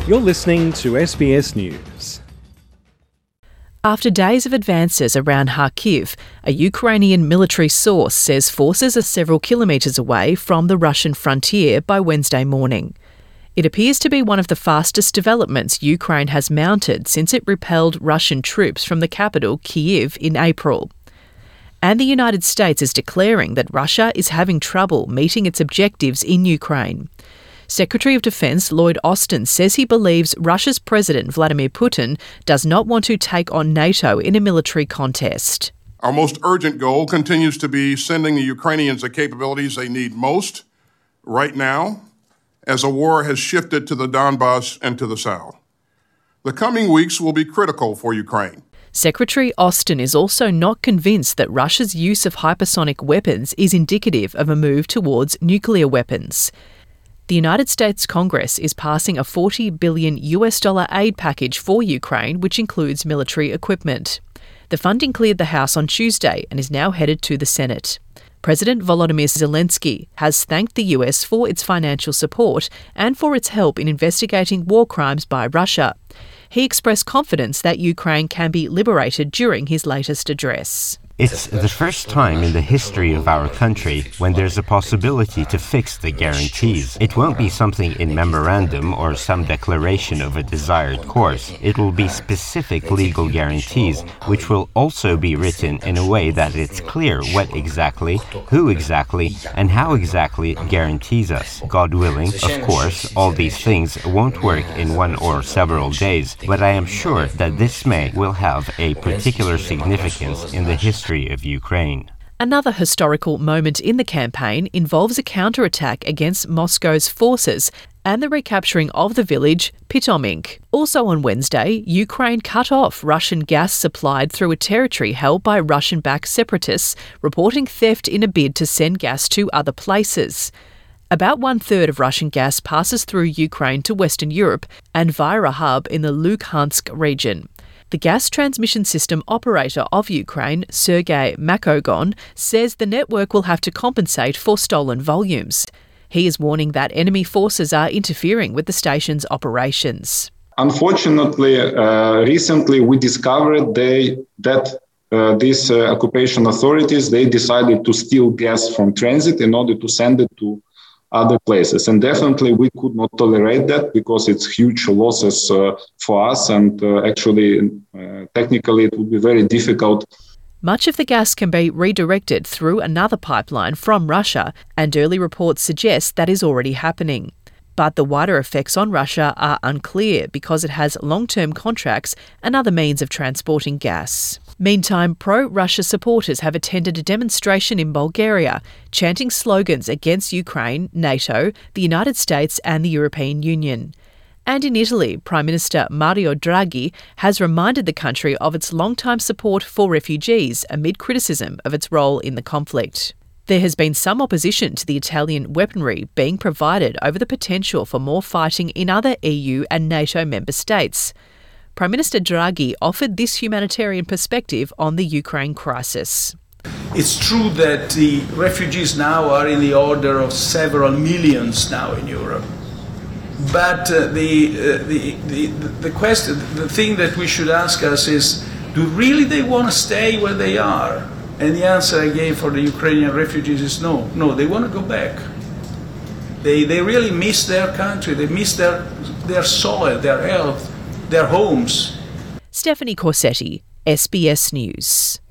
You're listening to SBS News. After days of advances around Kharkiv, a Ukrainian military source says forces are several kilometres away from the Russian frontier by Wednesday morning. It appears to be one of the fastest developments Ukraine has mounted since it repelled Russian troops from the capital, Kyiv, in April. And the United States is declaring that Russia is having trouble meeting its objectives in Ukraine. Secretary of Defence Lloyd Austin says he believes Russia's President Vladimir Putin does not want to take on NATO in a military contest. Our most urgent goal continues to be sending the Ukrainians the capabilities they need most right now, as the war has shifted to the Donbas and to the south. The coming weeks will be critical for Ukraine. Secretary Austin is also not convinced that Russia's use of hypersonic weapons is indicative of a move towards nuclear weapons. The United States Congress is passing a $40 billion aid package for Ukraine, which includes military equipment. The funding cleared the House on Tuesday and is now headed to the Senate. President Volodymyr Zelensky has thanked the US for its financial support and for its help in investigating war crimes by Russia. He expressed confidence that Ukraine can be liberated during his latest address. It's the first time in the history of our country when there's a possibility to fix the guarantees. It won't be something in memorandum or some declaration of a desired course. It will be specific legal guarantees, which will also be written in a way that it's clear what exactly, who exactly, and how exactly it guarantees us. God willing, of course, all these things won't work in one or several days, but I am sure that this May will have a particular significance in the history of Ukraine. Another historical moment in the campaign involves a counterattack against Moscow's forces and the recapturing of the village Pitomink. Also on Wednesday, Ukraine cut off Russian gas supplied through a territory held by Russian-backed separatists, reporting theft in a bid to send gas to other places. About one-third of Russian gas passes through Ukraine to Western Europe and via a hub in the Luhansk region. The gas transmission system operator of Ukraine, Sergei Makogon, says the network will have to compensate for stolen volumes. He is warning that enemy forces are interfering with the station's operations. Unfortunately, recently we discovered that these occupation authorities, they decided to steal gas from transit in order to send it to other places. And definitely we could not tolerate that because it's huge losses for us, and technically it would be very difficult. Much of the gas can be redirected through another pipeline from Russia, and early reports suggest that is already happening. But the wider effects on Russia are unclear because it has long-term contracts and other means of transporting gas. Meantime, pro-Russia supporters have attended a demonstration in Bulgaria, chanting slogans against Ukraine, NATO, the United States and the European Union. And in Italy, Prime Minister Mario Draghi has reminded the country of its long-time support for refugees amid criticism of its role in the conflict. There has been some opposition to the Italian weaponry being provided over the potential for more fighting in other EU and NATO member states. Prime Minister Draghi offered this humanitarian perspective on the Ukraine crisis. It's true that the refugees now are in the order of several millions now in Europe. But the question, the thing that we should ask us is, do really they want to stay where they are? And the answer I gave for the Ukrainian refugees is no. No, they want to go back. They really miss their country. They miss their soil, their health, their homes. Stephanie Corsetti, SBS News.